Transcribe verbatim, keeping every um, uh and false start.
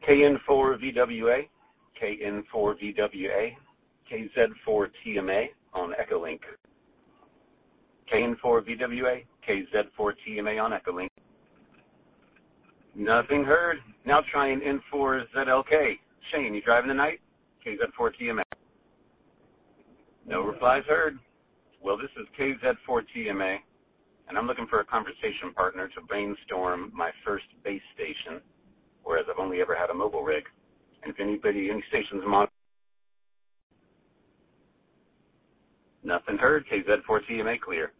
K N four V W A, K N four V W A, K Z four T M A on Echolink. K N four V W A, K Z four T M A on Echolink. Nothing heard. Now trying N four Z L K. Shane, you driving tonight? K Z four T M A. No replies heard. Well, this is K Z four T M A, and I'm looking for a conversation partner to brainstorm my first base station, whereas I've only ever had a mobile rig. And if anybody, any stations mon- Nothing heard. K Z four T M A clear.